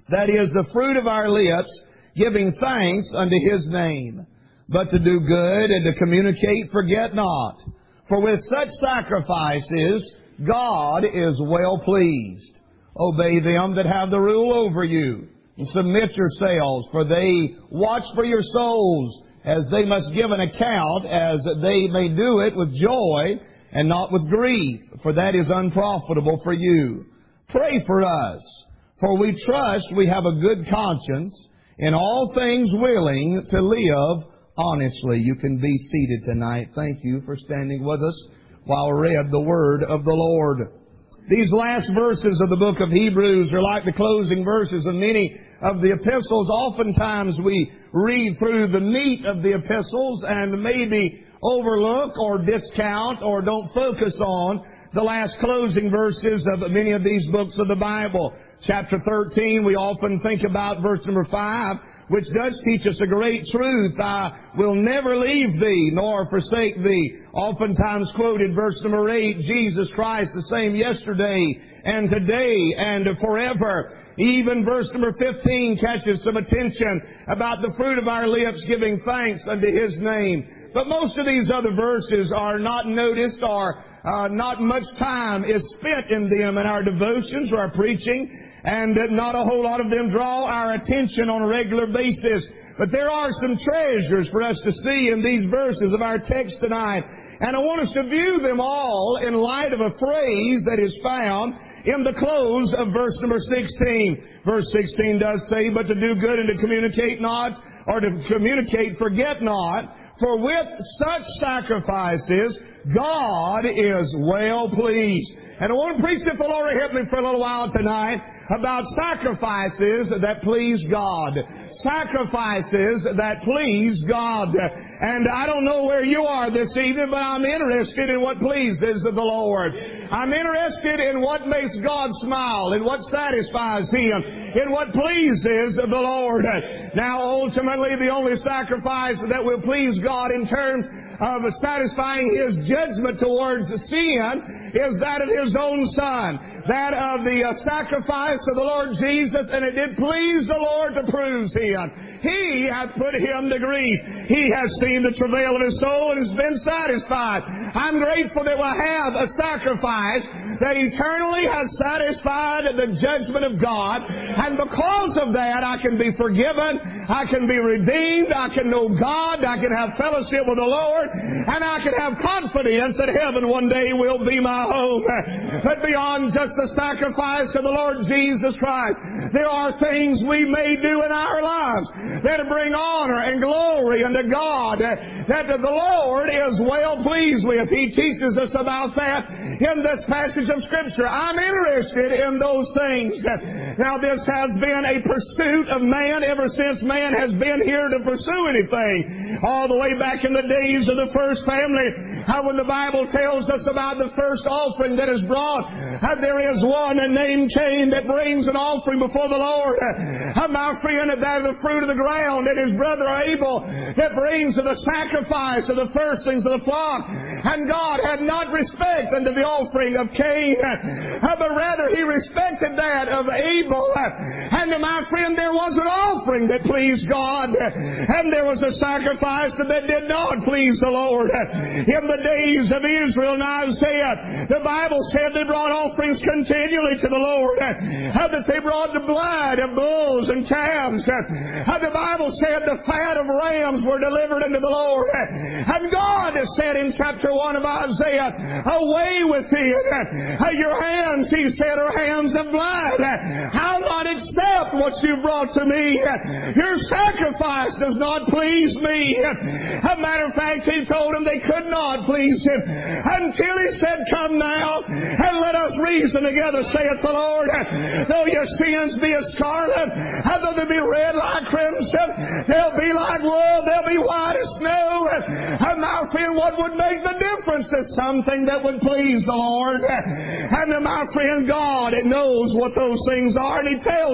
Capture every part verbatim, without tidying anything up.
that is the fruit of our lips, giving thanks unto His name. But to do good and to communicate, forget not. For with such sacrifices, God is well pleased. Obey them that have the rule over you, and submit yourselves, for they watch for your souls, as they must give an account, as they may do it with joy and not with grief, for that is unprofitable for you. Pray for us, for we trust we have a good conscience, in all things willing to live honestly. You can be seated tonight. Thank you for standing with us while we read the Word of the Lord. These last verses of the book of Hebrews are like the closing verses of many of the epistles. Oftentimes we read through the meat of the epistles and maybe overlook or discount or don't focus on the last closing verses of many of these books of the Bible. Chapter thirteen, we often think about verse number five, which does teach us a great truth. I will never leave thee nor forsake thee. Oftentimes quoted verse number eight, Jesus Christ the same yesterday and today and forever. Even verse number fifteen catches some attention about the fruit of our lips giving thanks unto His name. But most of these other verses are not noticed, or uh, not much time is spent in them in our devotions or our preaching, and not a whole lot of them draw our attention on a regular basis. But there are some treasures for us to see in these verses of our text tonight. And I want us to view them all in light of a phrase that is found in the close of verse number sixteen. Verse sixteen does say, but to do good and to communicate not, or to communicate forget not, for with such sacrifices God is well pleased. And I want to preach if the Lord will help me for a little while tonight about sacrifices that please God. Sacrifices that please God. And I don't know where you are this evening, but I'm interested in what pleases the Lord. I'm interested in what makes God smile, in what satisfies Him, in what pleases the Lord. Now, ultimately, the only sacrifice that will please God in terms of satisfying His judgment towards sin is that of His own Son. That of the uh, sacrifice of the Lord Jesus, and it did please the Lord to prove Him. He hath put Him to grief. He has seen the travail of His soul and has been satisfied. I'm grateful that we'll have a sacrifice that eternally has satisfied the judgment of God. And because of that, I can be forgiven, I can be redeemed, I can know God, I can have fellowship with the Lord, and I can have confidence that heaven one day will be my home. But beyond just the sacrifice of the Lord Jesus Christ, there are things we may do in our lives that bring honor and glory unto God, that the Lord is well pleased with. He teaches us about that in this passage of Scripture. I'm interested in those things. Now, this has been a pursuit of man ever since man has been here to pursue anything. All the way back in the days of the first family, how when the Bible tells us about the first offering that is brought, how there is one named Cain that brings an offering before the Lord. How my friend, that is the fruit of the ground, and his brother Abel that brings the sacrifice of the firstlings of the flock. And God had not respect unto the offering of Cain, but rather He respected that of Abel. And my friend, there was an offering that pleased God, and there was a sacrifice that did not please the Lord. In the days of Israel and Isaiah, the Bible said they brought offerings continually to the Lord. How that they brought the blood of bulls and calves. How the Bible said the fat of rams were delivered unto the Lord. And God has said in chapter one of Isaiah, away with thee. Your hands, He said, are hands of blood. I'll not accept what you brought to me. Your sacrifice does not please me. As a matter of fact, He told them they could not please Him until He said, come now and let us reason together, saith the Lord. Though your sins be as scarlet, and though they be red like crimson, they'll be like wool, they'll be white as snow. And my friend, what would make the difference is something that would please the Lord. And my friend, God knows what those things are, and He tells us in His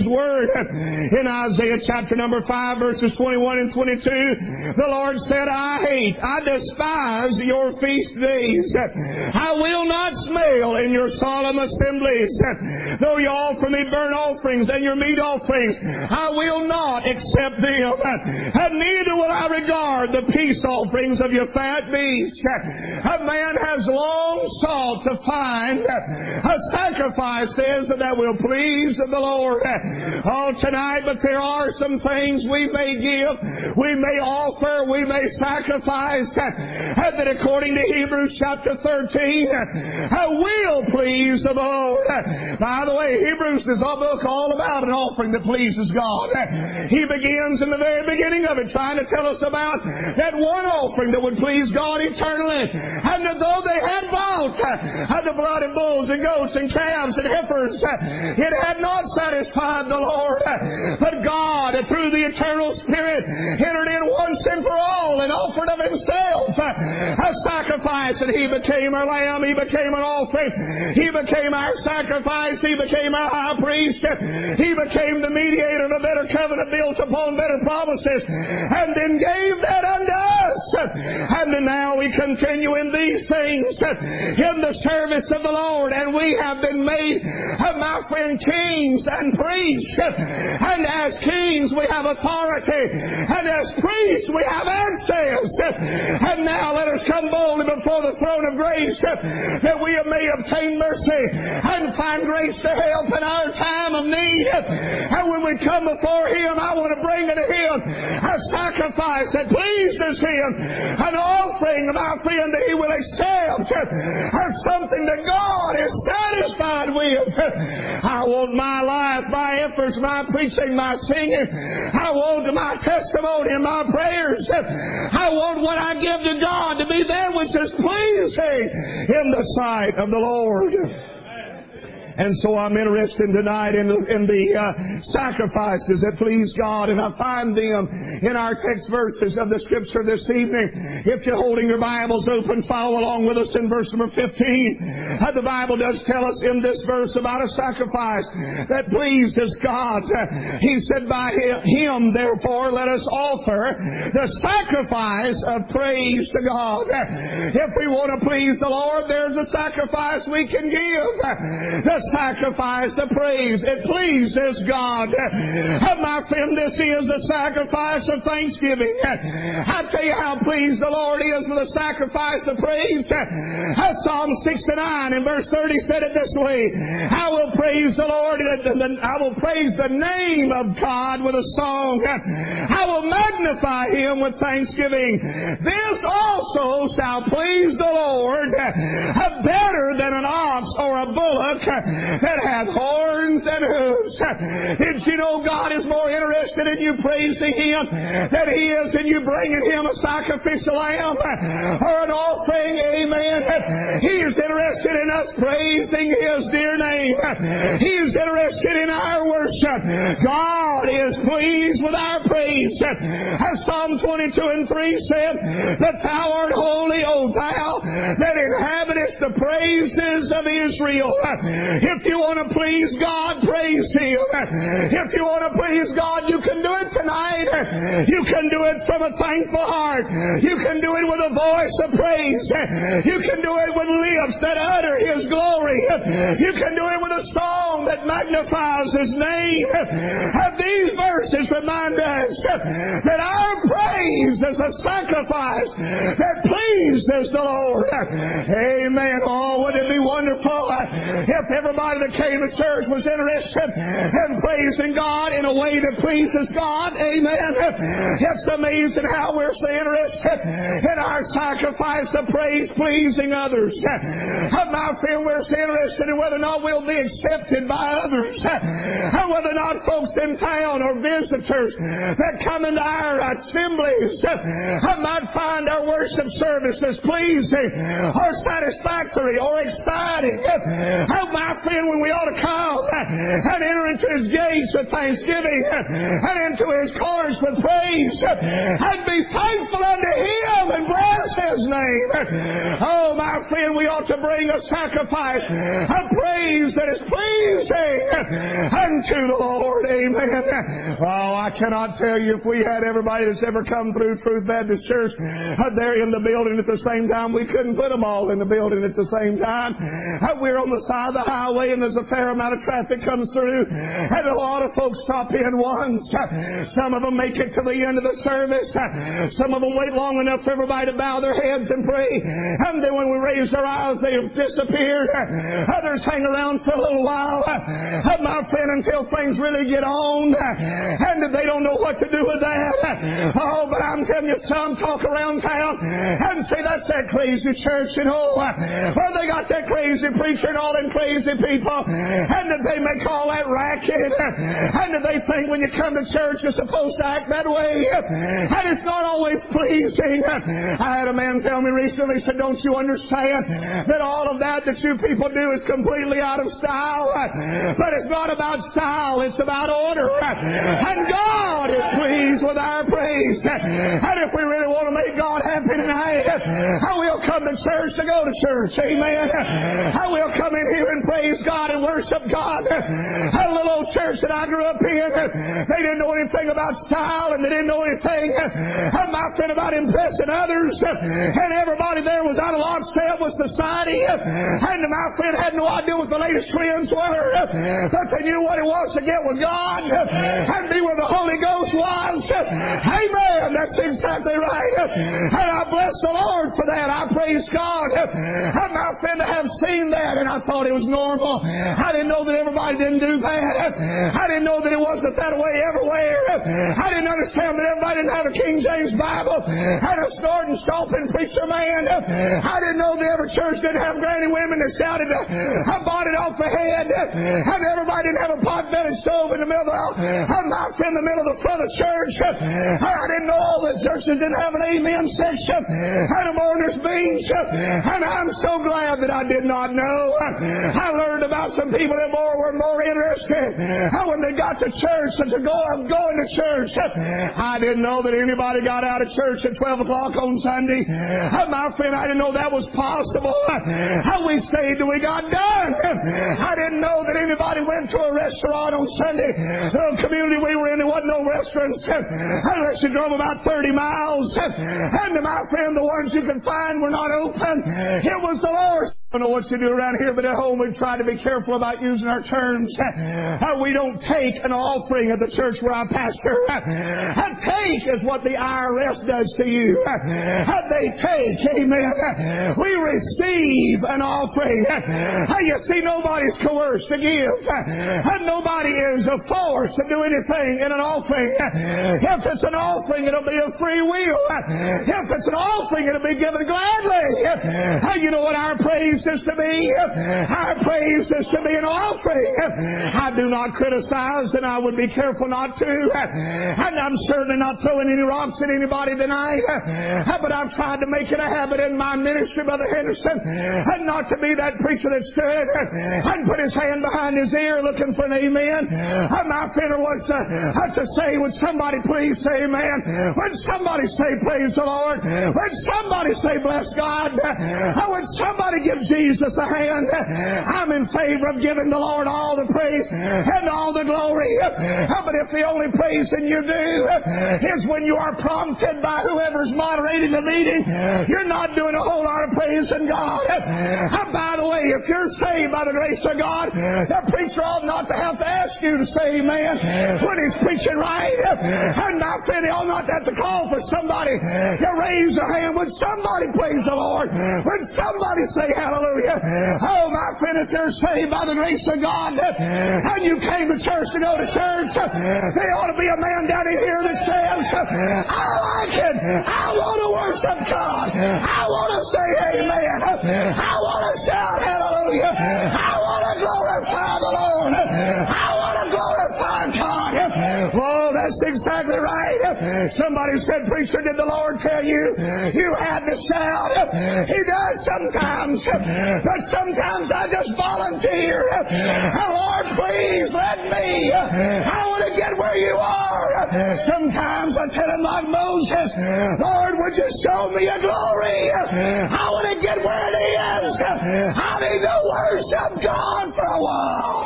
His Word. In Isaiah chapter number five, verses twenty-one and twenty-two, the Lord said, I hate, I despise your feast days. I will not smell in your solemn assemblies. Though you offer me burnt offerings and your meat offerings, I will not accept them. And neither will I regard the peace offerings of your fat beasts. A man has long sought to find a sacrifices that will please the Lord. Oh, tonight, but there are some things we may give, we may offer, we may sacrifice, and that according to Hebrews chapter thirteen, will please the Lord. By the way, Hebrews is a book all about an offering that pleases God. He begins in the very beginning of it trying to tell us about that one offering that would please God eternally. And that though they had bought uh, the blood of bulls and goats and calves and heifers, uh, it had not satisfied the Lord. Uh, but God, uh, through the eternal Spirit, entered in once and for all and offered of Himself uh, a sacrifice. And He became our lamb. He became an offering. He became our sacrifice. He became our high priest. He became the mediator of a better covenant built upon better promises, and then gave that unto us. And then now we continue in these things in the service of the Lord, and we have been made, my friend, kings and priests. And as kings we have authority, and as priests we have access. And now let us come boldly before the throne of grace, that we may obtain mercy and find grace to help in our time of need. And when we come before Him, I want to bring unto Him a sacrifice that pleases Him, an offering, my friend, that He will accept as something that God is satisfied with. I want my life, my efforts, my preaching, my singing. I want my testimony and my prayers. I want what I give to God to be that which is pleasing in the sight of the Lord. And so I'm interested tonight in the, in the uh, sacrifices that please God, and I find them in our text verses of the Scripture this evening. If you're holding your Bibles open, follow along with us in verse number fifteen. Uh, the Bible does tell us in this verse about a sacrifice that pleases God. Uh, he said, by Him, therefore, let us offer the sacrifice of praise to God. Uh, if we want to please the Lord, there's a sacrifice we can give. Uh, the sacrifice of praise. It pleases God. And my friend, this is the sacrifice of thanksgiving. I tell you how pleased the Lord is with the sacrifice of praise. Psalm sixty-nine and verse thirty said it this way: I will praise the Lord, I will praise the name of God with a song. I will magnify Him with thanksgiving. This also shall please the Lord, better than an ox or a bullock that hath horns and hooves. Did you know God is more interested in you praising Him than He is in you bringing Him a sacrificial lamb or an offering? Amen. He is interested in us praising His dear name. He is interested in our worship. God is pleased with our praise. As Psalm twenty-two and three said, that Thou art holy, O Thou that inhabitest the praises of Israel. If you want to please God, praise Him. If you want to please God, you can do it tonight. You can do it from a thankful heart. You can do it with a voice of praise. You can do it with lips that utter His glory. You can do it with a song that magnifies His name. And these verses remind us that our praise is a sacrifice that pleases the Lord. Amen. Oh, would it be wonderful if everybody that came to church was interested in praising God in a way that pleases God? Amen. It's amazing how we're so interested in our sacrifice of praise pleasing others. My friend, we're so interested in whether or not we'll be accepted by others, and whether or not folks in town or visitors that come into our assembly praise. I might find our worship services pleasing or satisfactory or exciting. Oh, my friend, when we ought to come and enter into His gates with thanksgiving and into His courts with praise and be thankful unto Him and bless His name. Oh, my friend, we ought to bring a sacrifice of praise that is pleasing unto the Lord. Amen. Oh, I cannot tell you, if we had everybody that's ever come through Truth Baptist Church there in the building at the same time, we couldn't put them all in the building at the same time. We're on the side of the highway and there's a fair amount of traffic comes through and a lot of folks stop in once. Some of them make it to the end of the service. Some of them wait long enough for everybody to bow their heads and pray. And then when we raise their eyes, they have disappeared. Others hang around for a little while. My friend, until things really get on and they don't know what to do with that. Oh, but I'm telling you, some talk around town and say, that's that crazy church, you know, where they got that crazy preacher and all them crazy people, and that they make all that racket, and that they think when you come to church you're supposed to act that way, and it's not always pleasing. I had a man tell me recently, he said, don't you understand that all of that that you people do is completely out of style? But it's not about style, it's about order. And God is pleased with our praise. And if we really want to make God happy tonight, I will come to church to go to church. Amen. I will come in here and praise God and worship God. A little old church that I grew up in, they didn't know anything about style and they didn't know anything, my friend, about impressing others. And everybody there was out of lockstep with society. And my friend had no idea what the latest trends were, but they knew what it was to get with God and be where the Holy Ghost was. Amen. That's exactly right. And I bless the Lord for that. I praise God. And my friend, to have seen that, and I thought it was normal. I didn't know that everybody didn't do that. I didn't know that it wasn't that way everywhere. I didn't understand that everybody didn't have a King James Bible and a snorting, stomping preacher man. I didn't know that every church didn't have granny women that shouted, I bought it off the head. And everybody didn't have a pot-bellied stove in the middle of the, in the middle of the front of church. I didn't know all the churches didn't have an amen section and a mourner's bench. And I'm so glad that I did not know. I learned about some people that more were more interested how when they got to church and to go of going to church. I didn't know that anybody got out of church at twelve o'clock on Sunday. My friend, I didn't know that was possible. How we stayed till we got done. I didn't know that anybody went to a restaurant on Sunday. The community we were in, there wasn't no restaurants unless you drove about thirty miles. And my friend, the ones you could find were not open. It was the Lord's. I don't know what you do around here, but at home we've tried to be careful about using our terms. Uh, we don't take an offering at the church where I pastor. Uh, take is what the I R S does to you. Uh, they take, amen. We receive an offering. Uh, you see, nobody's coerced to give. Uh, nobody is forced to do anything in an offering. Uh, if it's an offering, it'll be a free will. Uh, if it's an offering, it'll be given gladly. Uh, you know what our praise is to be? Our praise is to be an offering. I do not criticize, and I would be careful not to. And I'm certainly not throwing any rocks at anybody tonight. But I've tried to make it a habit in my ministry, Brother Henderson, and not to be that preacher that stood and put his hand behind his ear looking for an amen. And my friend was uh, to say, would somebody please say amen? Would somebody say praise the Lord? Would somebody say bless God? Would somebody give Jesus a hand? I'm in favor of giving the Lord all the praise and all the glory. But if the only praising you do is when you are prompted by whoever's moderating the meeting, you're not doing a whole lot of praising God. And by the way, if you're saved by the grace of God, the preacher ought not to have to ask you to say amen when he's preaching right. And my friend, he ought not have to call for somebody to raise a hand. Would somebody praise the Lord? Would somebody say hallelujah? Oh, my friend, if they're saved by the grace of God and you came to church to go to church, there ought to be a man down in here that says, I like it. I want to worship God. I want to say amen. I want to shout hallelujah. I want to glorify the Lord. I want to glorify God. Oh, that's exactly right. Somebody said, preacher, did the Lord tell you you had to shout? He does sometimes. But sometimes I just volunteer. Oh, Lord, please let me. I want to get where you are. Sometimes I tell him like Moses, Lord, would you show me your glory? I want to get where it is. I need to worship God for a while.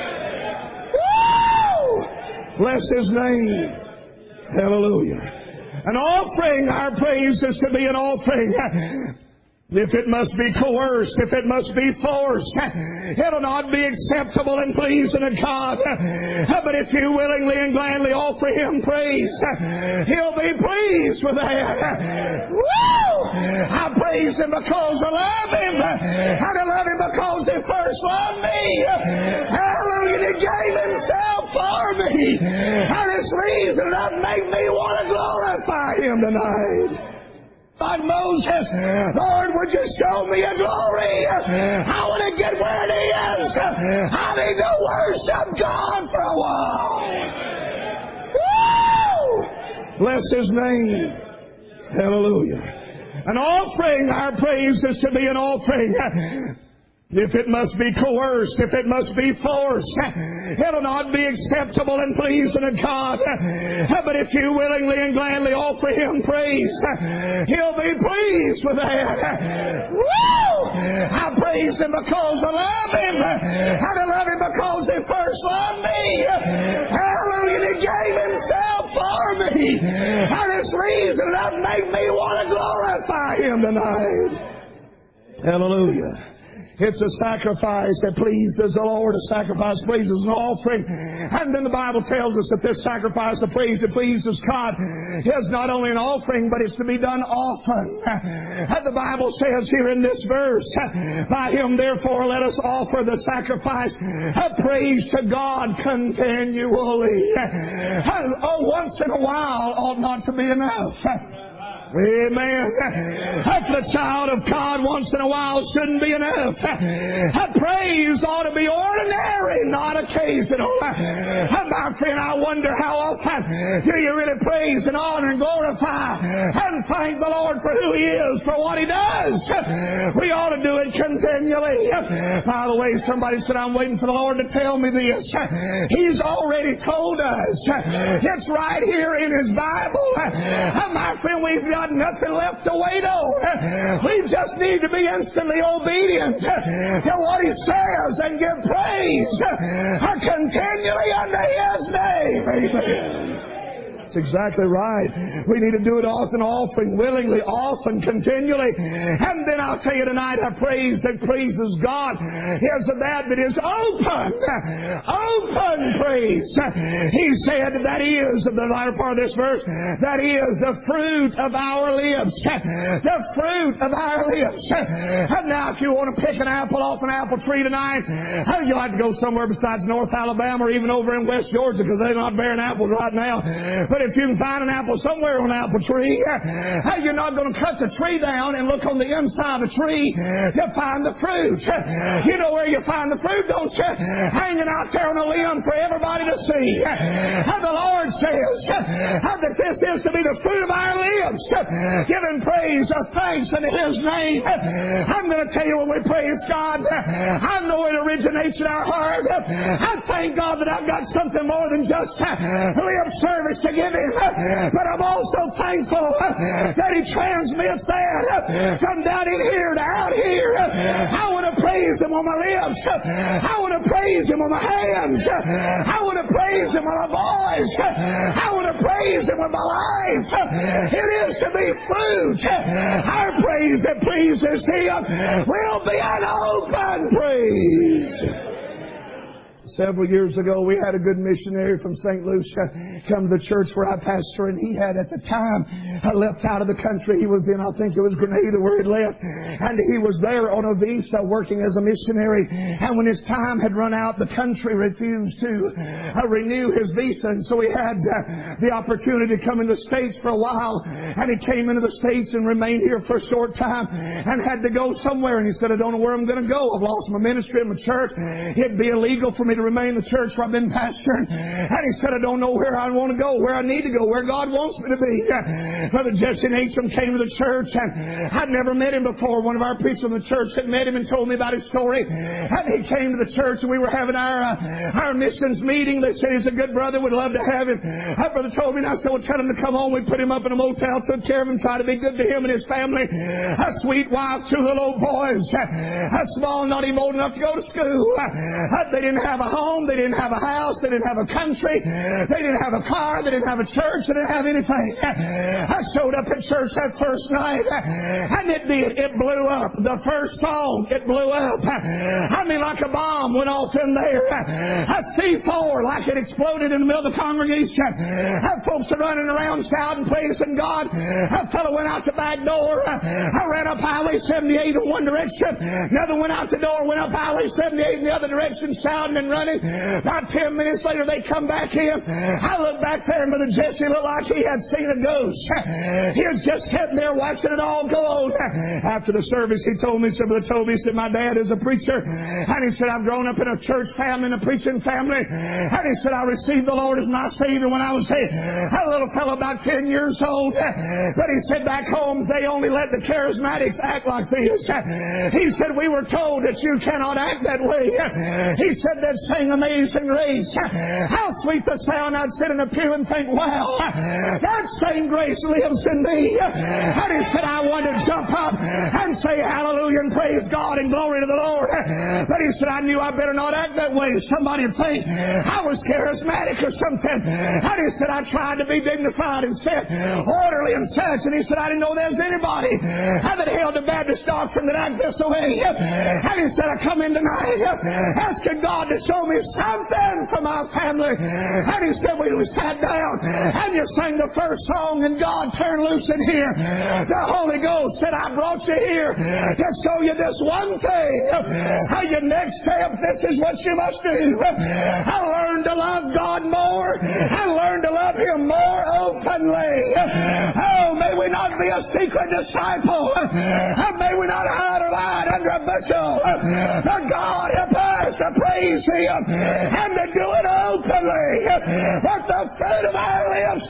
Woo! Bless His name. Hallelujah. An offering, our praise is to be an offering. If it must be coerced, if it must be forced, it'll not be acceptable and pleasing to God. But if you willingly and gladly offer Him praise, He'll be pleased with that. Woo! I praise Him because I love Him. And I love Him because He first loved me. Hallelujah! He gave Himself for me. And it's reason enough to make me want to glorify Him tonight. Like Moses, Lord, would you show me your glory? I want to get where it is. I need to worship God for a while. Woo! Bless His name. Hallelujah. An offering, our praise is to be an offering. If it must be coerced, if it must be forced, it'll not be acceptable and pleasing to God. But if you willingly and gladly offer Him praise, He'll be pleased with that. Woo! I praise Him because I love Him. And I love Him because He first loved me. Hallelujah! He gave Himself for me. And it's reason enough to make me want to glorify Him tonight. Hallelujah. It's a sacrifice that pleases the Lord. A sacrifice pleases an offering. And then the Bible tells us that this sacrifice of praise that pleases God is not only an offering, but it's to be done often. And the Bible says here in this verse, by Him therefore let us offer the sacrifice of praise to God continually. And, oh, once in a while ought not to be enough. Amen. The child of God once in a while shouldn't be enough. Praise ought to be ordinary, not occasional. My friend, I wonder how often do you really praise and honor and glorify and thank the Lord for who He is, for what He does. We ought to do it continually. By the way, somebody said, I'm waiting for the Lord to tell me this. He's already told us. It's right here in His Bible. My friend, we've got nothing left to wait on. We just need to be instantly obedient to what He says and give praise continually unto His name. Amen. That's exactly right. We need to do it as an offering, willingly, often, continually. And then I'll tell you tonight, a praise that praises God is that that is open. Open praise. He said that is, the latter part of this verse, that is the fruit of our lips. The fruit of our lips. And now if you want to pick an apple off an apple tree tonight, you'll have to go somewhere besides North Alabama or even over in West Georgia because they're not bearing apples right now. But if you can find an apple somewhere on an apple tree, you're not going to cut the tree down and look on the inside of the tree to find the fruit. You know where you find the fruit, don't you? Hanging out there on a limb for everybody to see. And the Lord says that this is to be the fruit of our lips, giving praise or thanks unto His name. I'm going to tell you when we praise God, I know it originates in our heart. I thank God that I've got something more than just lip service to give Him. But I'm also thankful that He transmits that from down in here to out here. I want to praise Him on my lips. I want to praise Him on my hands. I want to praise Him on my voice. I want to praise Him with my life. It is to be fruit. Our praise that pleases Him will be an open praise. Several years ago, we had a good missionary from Saint Lucia come to the church where I pastor, and he had at the time left out of the country he was in. I think it was Grenada where he left. And he was there on a visa working as a missionary. And when his time had run out, the country refused to uh, renew his visa. And so he had uh, the opportunity to come into the States for a while. And he came into the States and remained here for a short time and had to go somewhere. And he said, I don't know where I'm going to go. I've lost my ministry and my church. It'd be illegal for me to remain in the church where I've been pastoring. And he said, I don't know where I want to go, where I need to go, where God wants me to be. Brother Jesse Nachum came to the church, and I'd never met him before. One of our preachers in the church had met him and told me about his story. And he came to the church, and we were having our uh, our missions meeting. They said he's a good brother, would love to have him. My brother told me, and I said, well, tell him to come home. We put him up in a motel, took care of him, tried to be good to him and his family. A sweet wife, two little old boys, a small, not even old enough to go to school. They didn't have a home, they didn't have a house, they didn't have a country, they didn't have a car, they didn't have a church, they didn't have anything. I showed up at church that first night, and it did. It blew up. The first song, it blew up. I mean, like a bomb went off in there. A C four, like it exploded in the middle of the congregation. Had folks are running around shouting, praising God. A fellow went out the back door. I ran up Highway seventy-eight in one direction. Another went out the door, went up Highway seventy-eight in the other direction, shouting and running. About ten minutes later, they come back in. I looked back there, and Brother Jesse looked like he had seen a ghost. He was just sitting there watching it all go on. After the service, he told me, he said, Brother Toby, he said, my dad is a preacher. And he said, I've grown up in a church family, in a preaching family. And he said, I received the Lord as my Savior when I was a little fellow about ten years old. But he said, back home, they only let the charismatics act like this. He said, we were told that you cannot act that way. He said, they'd sing Amazing Grace. How sweet the sound. I'd sit in a pew and think, wow, that same grace lives in me. And he said, I wanted to jump up and say hallelujah and praise God and glory to the Lord. But he said, I knew I better not act that way. Somebody would think I was charismatic or something. And he said, I tried to be dignified and set, orderly and such. And he said, I didn't know there was anybody that held the Baptist doctrine that acted this way. And he said, I come in tonight asking God to show me something from our family. And he said, we sat down and you sang the first song and God turned loose in here. The Holy Ghost said, I brought you here to show you this one thing. How your next step, this is what you must do. I learned to love God more. I learned to love Him more openly. Oh, may we not be a secret disciple. May we not hide or lie under a bushel. But God help us to praise Him and to do it openly with the fruit of our lips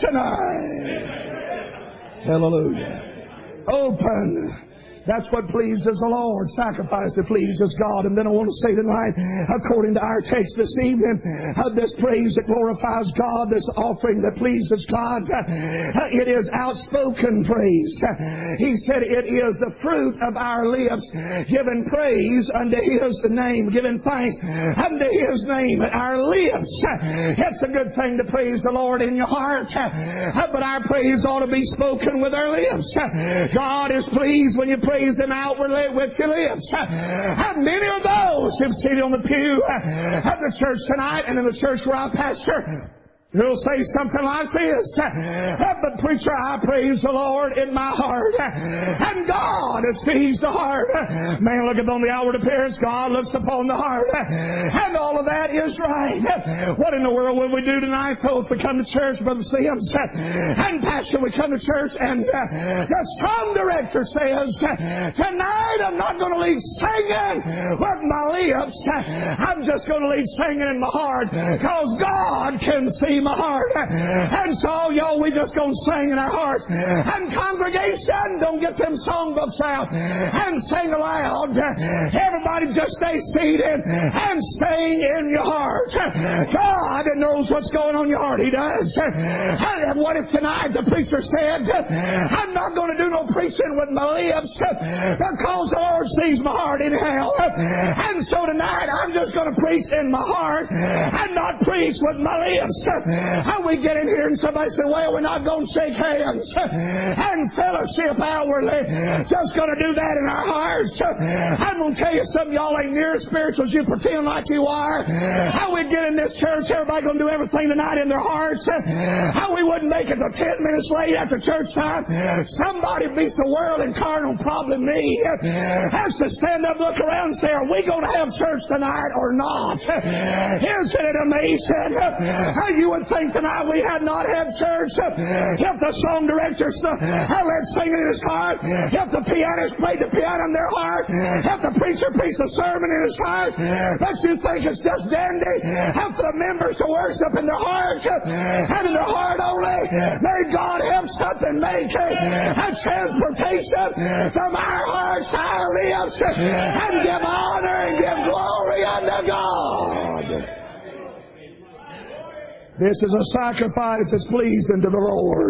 tonight. Hallelujah. Open. That's what pleases the Lord. Sacrifice that pleases God. And then I want to say tonight, according to our text this evening, uh, this praise that glorifies God, this offering that pleases God, uh, it is outspoken praise. Uh, he said it is the fruit of our lips, giving praise unto His name, giving thanks unto His name. Our lips. Uh, it's a good thing to praise the Lord in your heart, uh, but our praise ought to be spoken with our lips. Uh, God is pleased when you praise Him outwardly with your lips. How many of those who've seated on the pew at the church tonight and in the church where I pastor, who'll say something like this, but preacher, I praise the Lord in my heart, and God has pleased the heart. Man looketh on the outward appearance, God looks upon the heart, and all of that is right. What in the world will we do tonight, folks? We come to church, Brother Sims, and Pastor, we come to church, and the strong director says, tonight I'm not going to lead singing with my lips, I'm just going to lead singing in my heart, because God can see my heart. And so, y'all, we just gonna sing in our hearts. And congregation, don't get them songbooks out and sing aloud. Everybody just stay seated and sing in your heart. God knows what's going on in your heart. He does. And what if tonight the preacher said, I'm not going to do no preaching with my lips because the Lord sees my heart anyhow. And so tonight I'm just going to preach in my heart and not preach with my lips. How we get in here and somebody say, well, we're not going to shake hands and fellowship outwardly. Just going to do that in our hearts. I'm going to tell you something, y'all ain't near as spiritual as you pretend like you are. How we get in this church, everybody going to do everything tonight in their hearts. How we wouldn't make it to ten minutes late after church time. Somebody beats the world and carnal, probably me, has to stand up, look around and say, are we going to have church tonight or not? Isn't it amazing how you would think tonight we had not had church if the song director had let singing in his heart, if the pianist played the piano in their heart, if the preacher preached a sermon in his heart. But you think it's just dandy? Have for the members to worship in their heart and in their heart only. May God help something make a transportation from our hearts to our lips and give honor and give glory unto God. This is a sacrifice that's pleasing to the Lord.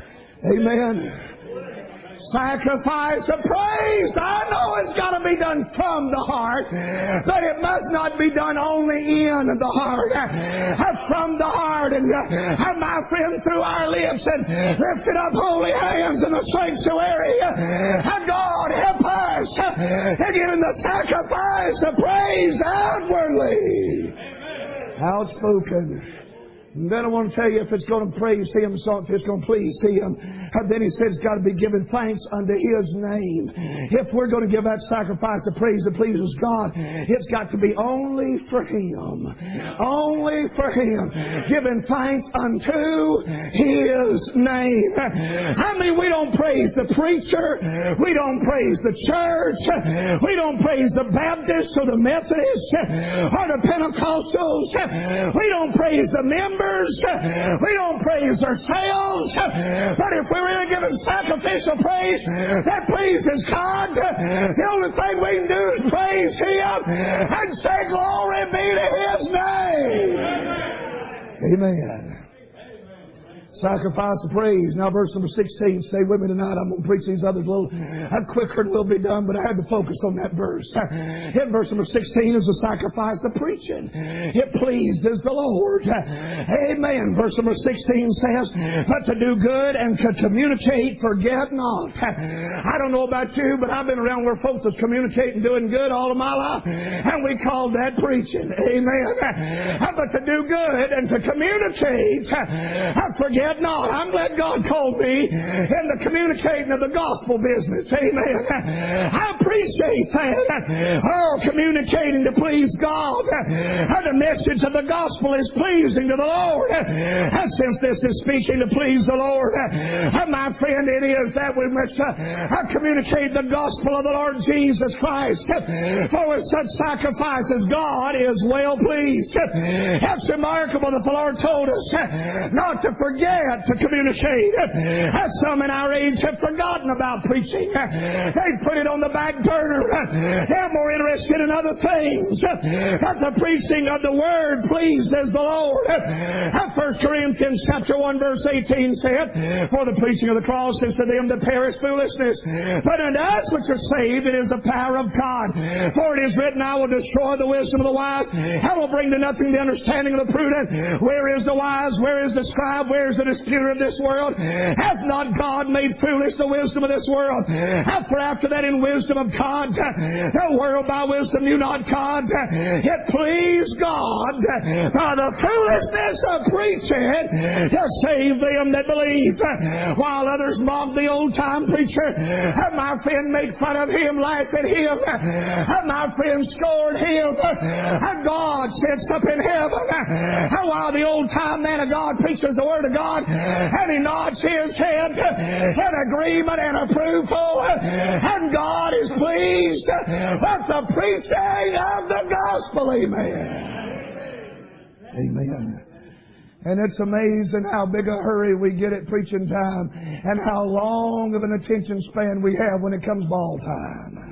Amen. Sacrifice of praise. I know it's got to be done from the heart, but it must not be done only in the heart. From the heart, and have my friend through our lips and lifted up holy hands in the sanctuary. And God help us in giving the sacrifice of praise outwardly. Outspoken. And then I want to tell you, if it's going to praise Him, so if it's going to please Him, then He says it's got to be given thanks unto His name. If we're going to give that sacrifice of praise that pleases God, it's got to be only for Him. Only for Him. Giving thanks unto His name. I mean, we don't praise the preacher. We don't praise the church. We don't praise the Baptists or the Methodists or the Pentecostals. We don't praise the members. We don't praise ourselves. But if we're really giving sacrificial praise that pleases God, the only thing we can do is praise Him and say glory be to His name. Amen. Sacrifice of praise. Now verse number sixteen. Stay with me tonight. I'm going to preach these others a little quicker and we'll be done, but I had to focus on that verse. In verse number sixteen is the sacrifice of preaching. It pleases the Lord. Amen. Verse number sixteen says, but to do good and to communicate, forget not. I don't know about you, but I've been around where folks is communicating, doing good all of my life, and we call that preaching. Amen. But to do good and to communicate, forget not. I'm glad God called me in the communicating of the gospel business. Amen. I appreciate that. Oh, communicating to please God. And the message of the gospel is pleasing to the Lord. And since this is speaking to please the Lord, and my friend, it is that we must uh, communicate the gospel of the Lord Jesus Christ. For with such sacrifices, God is well pleased. It's remarkable that the Lord told us not to forget to communicate. As some in our age have forgotten about preaching. They put it on the back burner. They're more interested in other things. But the preaching of the Word pleases the Lord. First Corinthians chapter one verse eighteen said, for the preaching of the cross is to them that perish foolishness, but unto us which are saved it is the power of God. For it is written, I will destroy the wisdom of the wise, I will bring to nothing the understanding of the prudent. Where is the wise? Where is the scribe? Where is the disputer of this world? Hath not God made foolish the wisdom of this world? For after that in wisdom of God, the world by wisdom knew not God. It pleased God by the foolishness of preaching to save them that believe. While others mock the old time preacher, and my friend make fun of him, laugh at him, and my friend scorned him, and God sits up in heaven, and while the old time man of God preaches the word of God, and he nods his head in agreement and approval, and God is pleased with the preaching of the gospel. Amen. Amen. And it's amazing how big a hurry we get at preaching time and how long of an attention span we have when it comes ball time.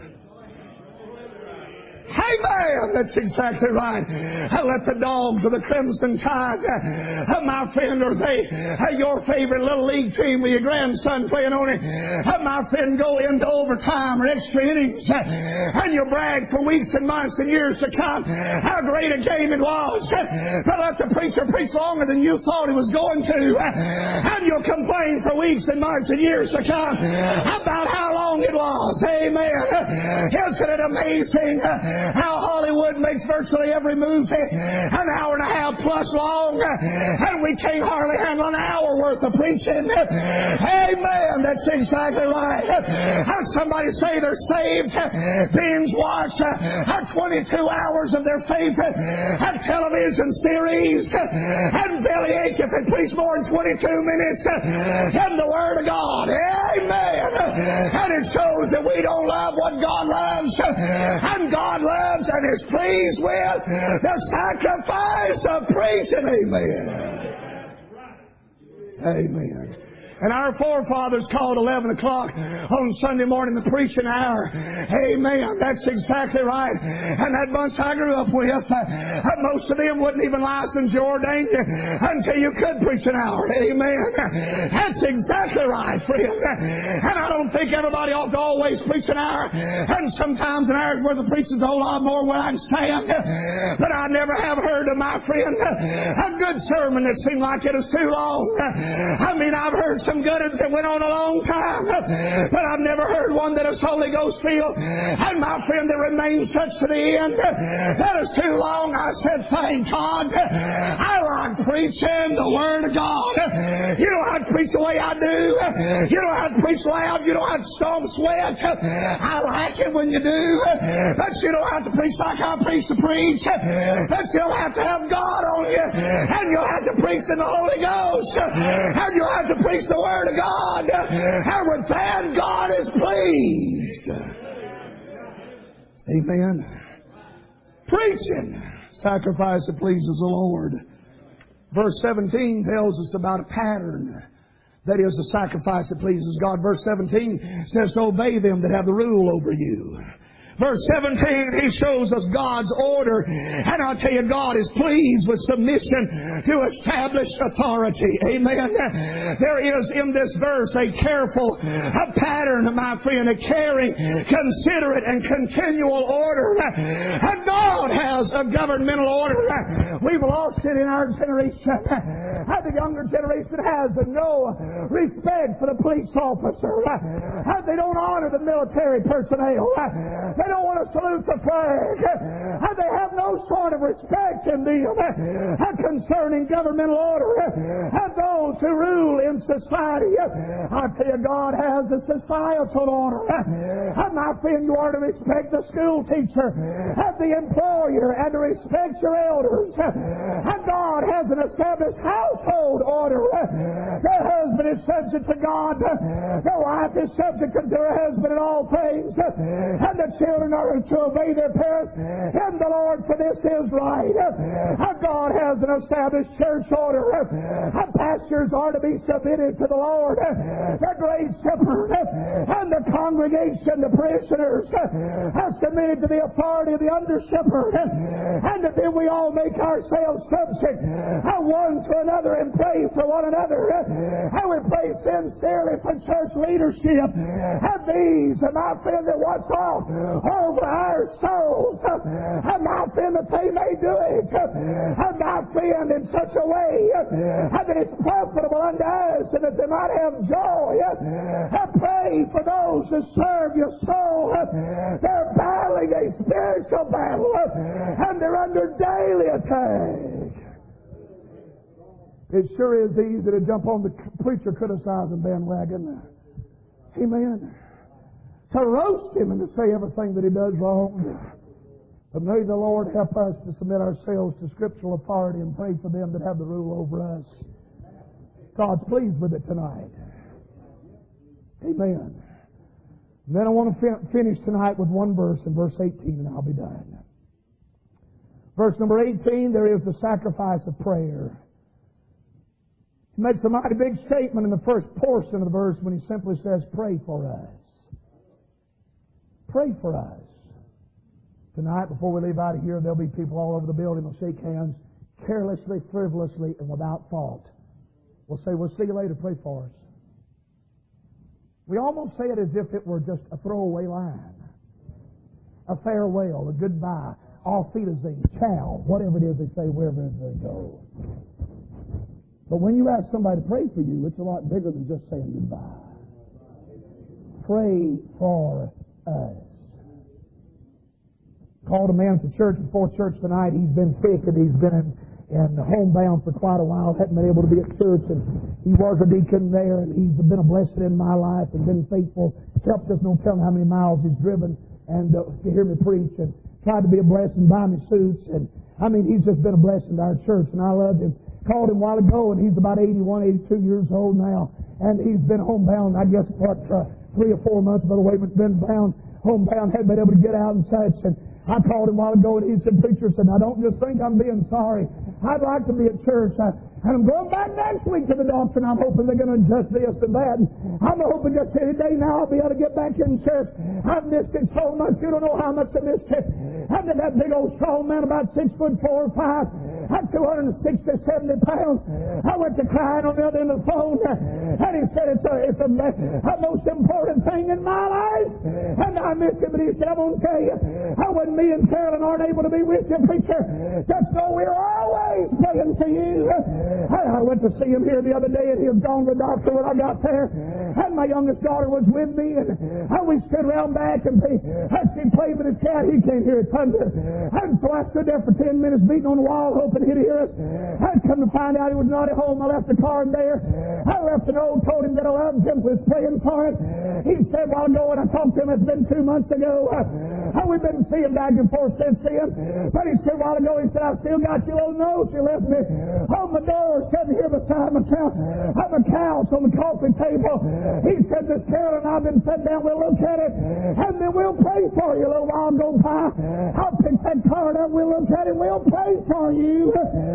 Amen. That's exactly right. I let the dogs of the Crimson Tide, uh, my friend, or they, uh, your favorite little league team with your grandson playing on it, uh, my friend, go into overtime or extra innings, uh, and you brag for weeks and months and years to come how great a game it was. Uh, but let the preacher preach longer than you thought he was going to, uh, and you'll complain for weeks and months and years to come about how long it was. Amen. Uh, isn't it amazing? Uh, How Hollywood makes virtually every movie an hour and a half plus long, and we can't hardly handle an hour worth of preaching. Amen. That's exactly right. Had somebody say they're saved, binge watch had twenty-two hours of their faith, had television series, had bellyache if they preach more than twenty-two minutes, and the Word of God. Amen. And it shows that we don't love what God loves, and God loves and is pleased with the sacrifice of preaching. Amen. Amen. And our forefathers called eleven o'clock on Sunday morning the preaching hour. Amen. That's exactly right. And that bunch I grew up with, uh, most of them wouldn't even license you or ordain you until you could preach an hour. Amen. That's exactly right, friend. And I don't think everybody ought to always preach an hour. And sometimes an hour's worth of preaching is a whole lot more where I can stand. But I never have heard of my friend a good sermon that seemed like it was too long. I mean, I've heard some good ones that went on a long time, but I've never heard one that is Holy Ghost filled. And my friend, that remains such to the end. That is too long. I said, thank God. I like preaching the Word of God. You don't have to preach the way I do. You don't have to preach loud. You don't have to storm sweat. I like it when you do, but you don't have to preach like I preach to preach. But you'll have to have God on you, and you'll have to preach in the Holy Ghost, and you'll have to preach the Word of God. And with that, God is pleased. Amen. Preaching. Sacrifice that pleases the Lord. Verse seventeen tells us about a pattern. That is the sacrifice that pleases God. Verse seventeen says to obey them that have the rule over you. Verse seventeen, he shows us God's order. And I'll tell you, God is pleased with submission to established authority. Amen. There is in this verse a careful a pattern, my friend, a caring, considerate, and continual order. And God has a governmental order. We've lost it in our generation. The younger generation has no respect for the police officer. They don't honor the military personnel. They don't want to salute the flag. And they have no sort of respect in them concerning governmental order and those who rule in society. I tell you, God has a societal order. And my friend, you are to respect the school teacher and the employer and to respect your elders. And God has an established household order. The husband is subject to God. The wife is subject to her husband in all things. And the children are to obey their parents in the Lord, for this is right. God has an established church order. Pastors are to be submitted to the Lord, the great shepherd, and the congregation, the parishioners, are submitted to the authority of the under shepherd. And that then we all make ourselves subject one to another and pray for one another. And we pray sincerely for church leadership. And these, my friend, that watch off over our souls. And my friend, that they may do it. And my friend, in such a way that it's profitable unto us and that they might have joy. I pray for those who serve your soul. They're battling a spiritual battle and they're under daily attack. It sure is easy to jump on the preacher criticizing bandwagon. Amen. To roast him and to say everything that he does wrong. But may the Lord help us to submit ourselves to scriptural authority and pray for them that have the rule over us. God's pleased with it tonight. Amen. And then I want to fin- finish tonight with one verse in verse eighteen, and I'll be done. Verse number eighteen, there is the sacrifice of prayer. He makes a mighty big statement in the first portion of the verse when he simply says, pray for us. Pray for us. Tonight, before we leave out of here, there'll be people all over the building will shake hands carelessly, frivolously, and without thought. We'll say, we'll see you later, pray for us. We almost say it as if it were just a throwaway line. A farewell, a goodbye, auf Wiedersehen, ciao, whatever it is they say wherever they go. But when you ask somebody to pray for you, it's a lot bigger than just saying goodbye. Pray for us. Called a man to church before church tonight. He's been sick and he's been in, and homebound for quite a while, hadn't been able to be at church, and he was a deacon there, and he's been a blessing in my life and been faithful, helped us, no telling how many miles he's driven, and uh, to hear me preach, and tried to be a blessing, buy me suits, and I mean, he's just been a blessing to our church, and I loved him. Called him a while ago, and he's about eighty-one, eighty-two years old now, and he's been homebound, I guess, what, uh, three or four months, Brother Waitman's been bound, homebound, hadn't been able to get out and such, and I called him a while ago, and he said, preacher, said, now don't just think I'm being sorry. I'd like to be at church. I, and I'm going back next week to the doctor, and I'm hoping they're going to adjust this and that. And I'm hoping just any day now I'll be able to get back in church. I've missed it so much. You don't know how much I missed it. I did that big old strong man, about six foot four or five. I'm two hundred sixty, seventy pounds. I went to crying on the other end of the phone, and he said, it's a, it's a, a most important thing in my life. And I missed it, but he said, I'm going to tell you, I wouldn't me and Carolyn aren't able to be with you, preacher. Just know we're always praying for you. I, I went to see him here the other day, and he was gone to the doctor when I got there. And my youngest daughter was with me, and I, we stood around back, and they, as she played with his cat, he came here at thunder. And so I stood there for ten minutes beating on the wall, hoping he'd hear us. I'd come to find out he was not at home. I left the card there. I left a note, told him that I loved him, was praying for it. He said, while ago, when I talked to him, it's been two months ago, how we've been seeing back and forth since then. But he said a while ago, he said, I still got your little note you left me on my door, sitting here beside my couch, on my couch on the coffee table. He said, Miss Carolyn and I've been sitting down, we'll look at it, and then we'll pray for you. A little while go by, I'll pick that card up, we'll look at it, we'll pray for you.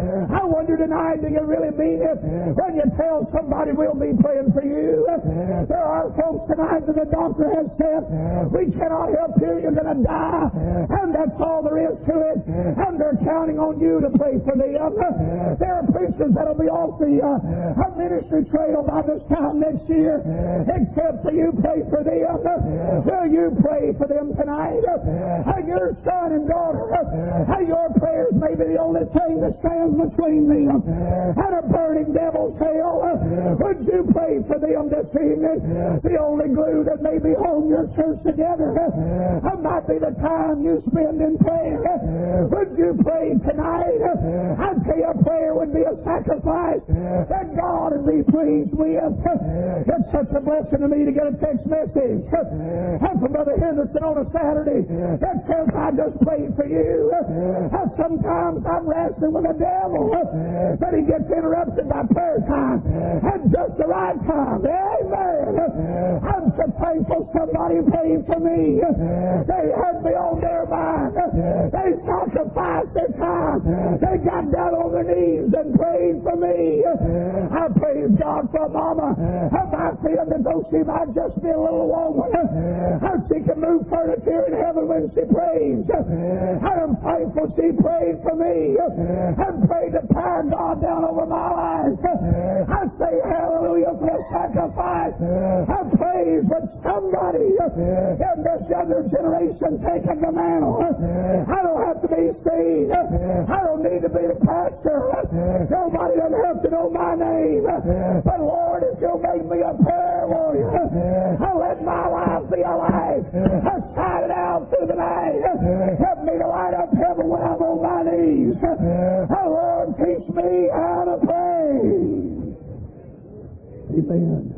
I wonder tonight, do you really mean it when you tell somebody we'll be praying for you? There are folks tonight that the doctor has said, we cannot help you, you're going to die, and that's all there is to it, and they're counting on you to pray for them. There are preachers that'll be off the uh, ministry trail by this time next year, except for you pray for them. Will you pray for them tonight? And your son and daughter, and your prayers may be the only thing that stands between them and a burning devil's hell. Would you pray for them this evening? The only glue that may be holding your church together. It might be the time you spend in prayer. Would you pray tonight? I'd say a prayer would be a sacrifice that God would be pleased with. It's such a blessing to me to get a text message from Brother Henderson on a Saturday that says, I just prayed for you. Sometimes I'm wrestling with the devil, but he gets interrupted by prayer time at just the right time. Amen. I'm so thankful somebody prayed for me. They had me on their mind. They sacrificed their time. They got down on their knees and prayed for me. I praise God for Mama. Have I feeling that though she might just be a little woman, how she can move furniture in heaven when she prays. I'm thankful she prayed for me and prayed to tie God down over my life. I say hallelujah for the sacrifice. I praise that somebody in this younger generation taking the mantle. I don't have to be saved. I don't need to be the pastor. Nobody doesn't have to know my name. But Lord, if you'll make me a prayer warrior, I'll let my life be a life. I'll shine it out through the night. Help me to light up heaven when I'm on my knees. Oh Lord, teach me how to pray. Amen.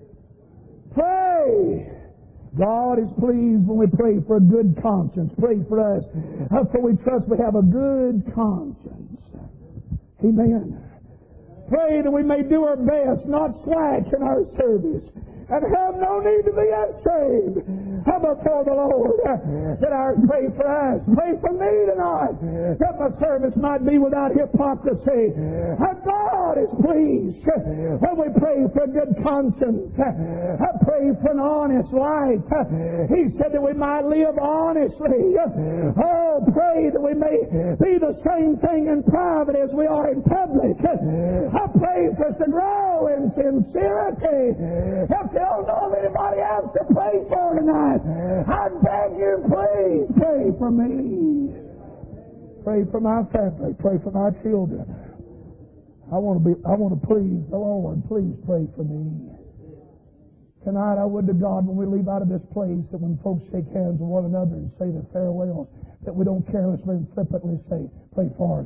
Pray. God is pleased when we pray for a good conscience. Pray for us. For we trust we have a good conscience. Amen. Pray that we may do our best, not slack in our service, and have no need to be ashamed before the Lord. That I pray for us. Pray for me tonight, that my service might be without hypocrisy. And God is pleased when we pray for a good conscience. I pray for an honest life. He said that we might live honestly. Oh, pray that we may be the same thing in private as we are in public. I pray for us to grow in sincerity. If you don't know of anybody else to pray for tonight, I beg you, please pray for me. Pray for my family. Pray for my children. I want to be. I want to please the Lord. Please pray for me. Tonight, I would to God, when we leave out of this place, that when folks shake hands with one another and say their farewells, that we don't carelessly and flippantly say, pray for us.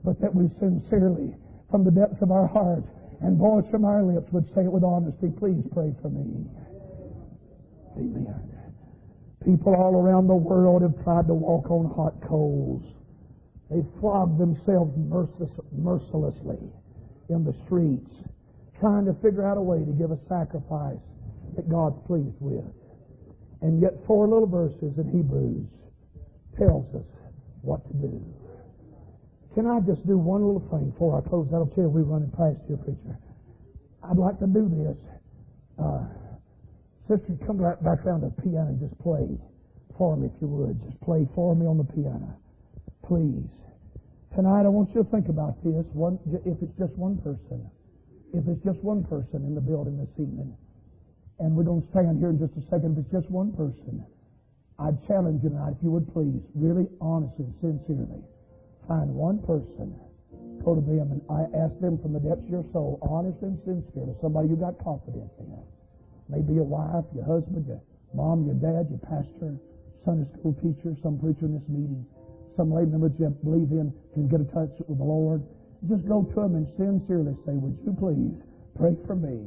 but that we sincerely, from the depths of our heart and voice from our lips, would say it with honesty. Please pray for me. Amen. People all around the world have tried to walk on hot coals. They've flogged themselves merciless, mercilessly in the streets, trying to figure out a way to give a sacrifice that God's pleased with. And yet four little verses in Hebrews tells us what to do. Can I just do one little thing before I close? I don't care if we're running past here, preacher. I'd like to do this. Uh, sister, come right back around the piano and just play for me, if you would. Just play for me on the piano. Please. Tonight I want you to think about this. One, if it's just one person. If it's just one person in the building this evening. And we're going to stand here in just a second. If it's just one person, I'd challenge you tonight, if you would please, really honestly and sincerely, find one person, go to them and I ask them from the depths of your soul, honest and sincerely, somebody you got confidence in. Maybe your wife, your husband, your mom, your dad, your pastor, Sunday school teacher, some preacher in this meeting, some lay member that you believe in can get in touch with the Lord. Just go to them and sincerely say, would you please pray for me?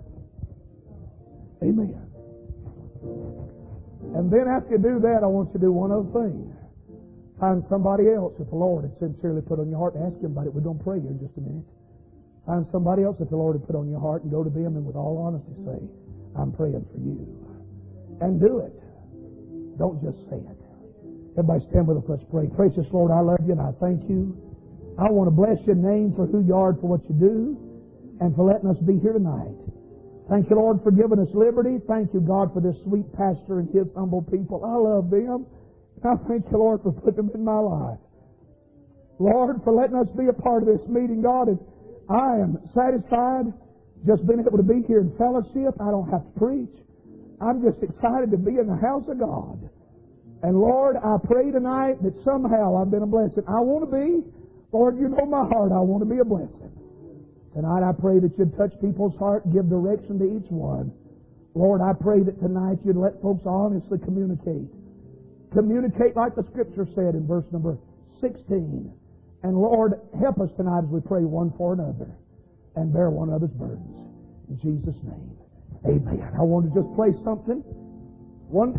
Amen. And then after you do that, I want you to do one other thing. Find somebody else if the Lord had sincerely put on your heart, and ask him about it. We're going to pray here in just a minute. Find somebody else if the Lord had put on your heart, and go to them and with all honesty say, I'm praying for you. And do it. Don't just say it. Everybody stand with us. Let's pray. Precious Lord, I love you and I thank you. I want to bless your name for who you are, for what you do, and for letting us be here tonight. Thank you, Lord, for giving us liberty. Thank you, God, for this sweet pastor and his humble people. I love them. I thank you, Lord, for putting them in my life. Lord, for letting us be a part of this meeting, God. And I am satisfied just being able to be here in fellowship. I don't have to preach. I'm just excited to be in the house of God. And Lord, I pray tonight that somehow I've been a blessing. I want to be. Lord, you know my heart. I want to be a blessing. Tonight I pray that you'd touch people's heart and give direction to each one. Lord, I pray that tonight you'd let folks honestly communicate. Communicate like the Scripture said in verse number sixteen. And Lord, help us tonight as we pray one for another and bear one another's burdens. In Jesus' name, amen. I want to just play something. One